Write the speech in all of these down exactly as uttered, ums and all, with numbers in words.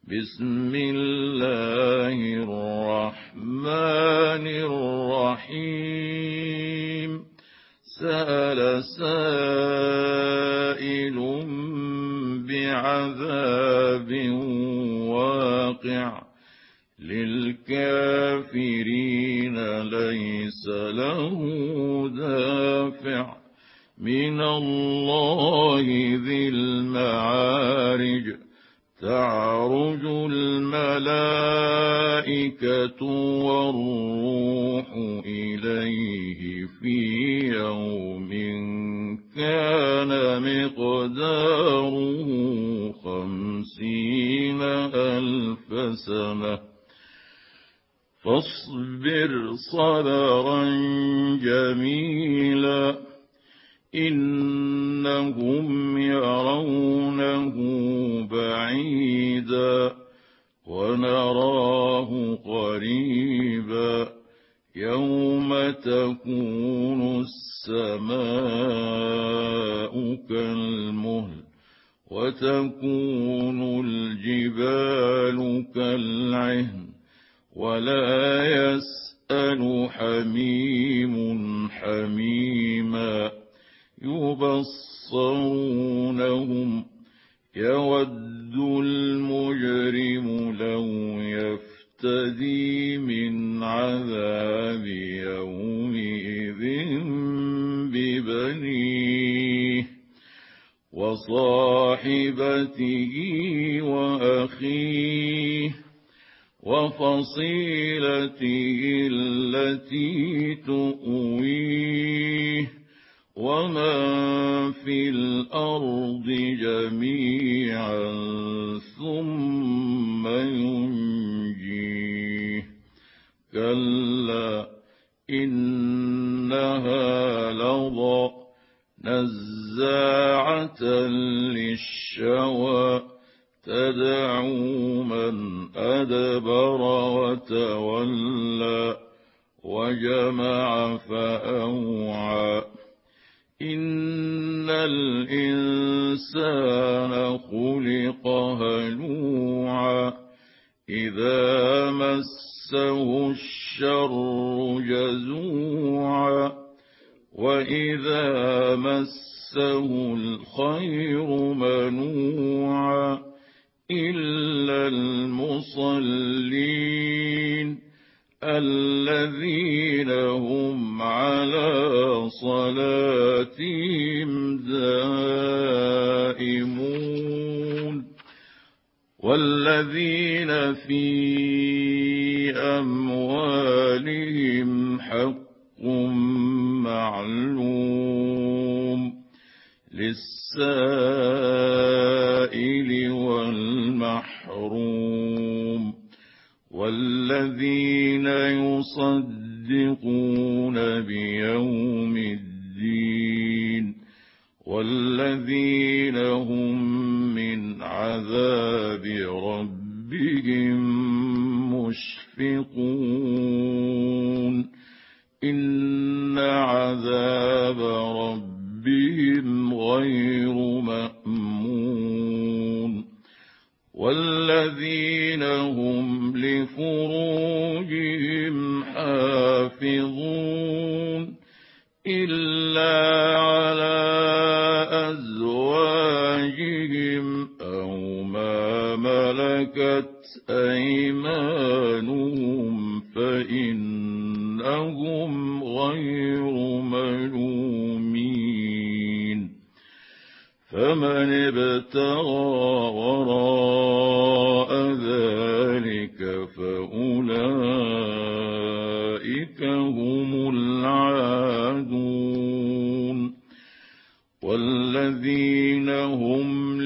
بسم الله الرحمن الرحيم سأل سائل بعذاب واقع للكافرين ليس له دافع من الله ذي المعارج تعرج الملائكة والروح إليه في يوم كان مقداره خمسين ألف سنة فاصبر صبرا جميلا إنهم يرونه بعيدا ونراه قريبا يوم تكون السماء كالمهل وتكون الجبال كالعهن ولا يسأل حميم حميما يبصرونهم يود المجرم لو يفتدي من عذاب يومئذ ببنيه وصاحبته وأخيه وفصيلته التي تؤويه ومن في الأرض جميعا ثم ينجيه كلا إنها لظى نزاعة للشوى تدعو من أدبر وتولى وجمع فأوعى إن الإنسان خلق هلوعا إذا مسه الشر جزوعا وإذا مسه الخير منوعا إلا المصلين الذين هم على صلاتهم دائمون والذين في أموالهم حق معلوم للسائل والمحروم والذين يصدقون بيوم الدين والذين هم من عذاب ربهم مشفقون إن عذاب ربهم غير مأمون والذين هم لفروجهم حافظون إلا على أزواجهم أو ما ملكت أيمانهم فإنهم غير ملومين فمن ابتغى وراء ذلك فأولئك هم العادون والذين هم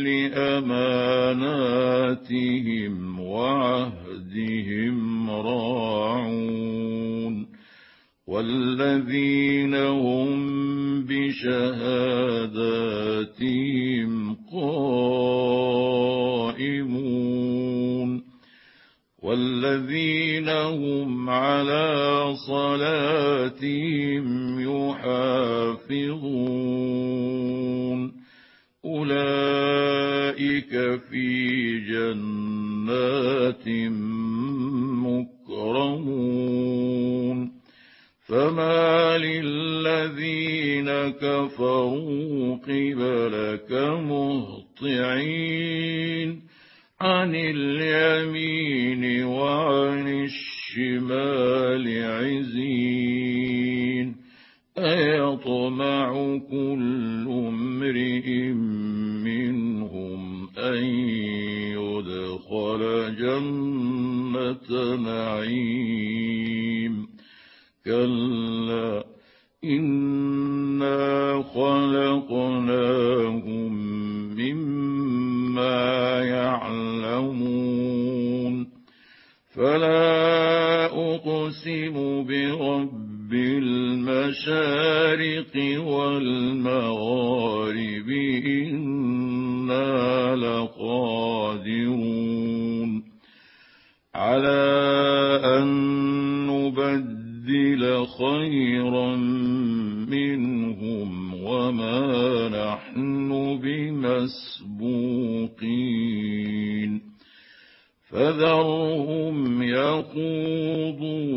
لأماناتهم وعهدهم راعون والذين هم بشهاداتهم قائمون والذين هم على صلاتهم يحافظون أولئك في جنات جنات مكرمون فما للذين كفروا قبلك مهطعين عن اليمين وعن الشمال عزين أيطمع كل امرئ منهم أن يدخل جنة نعيم كلا إنا خلقناهم مما يعلمون فلا أقسم برب المشارق والمغارب إنا لقادرون على أن نبدل خيرا منهم وما نحن بمسبوقين فذرهم يخوضوا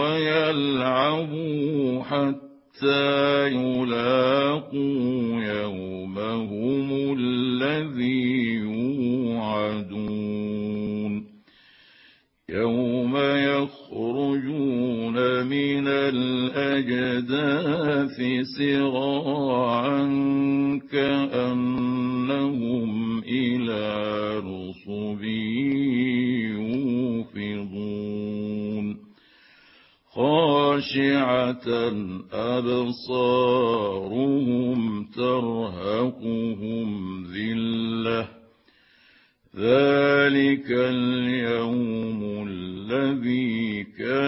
ويلعبوا حتى يلاقوا يومهم الذي يوعدون يوم يخرجون من الأجداث سراعا كأنهم إلى نصب يوفضون خاشعة أبصارهم ترهقهم ذلة ذلك اليوم الذي كان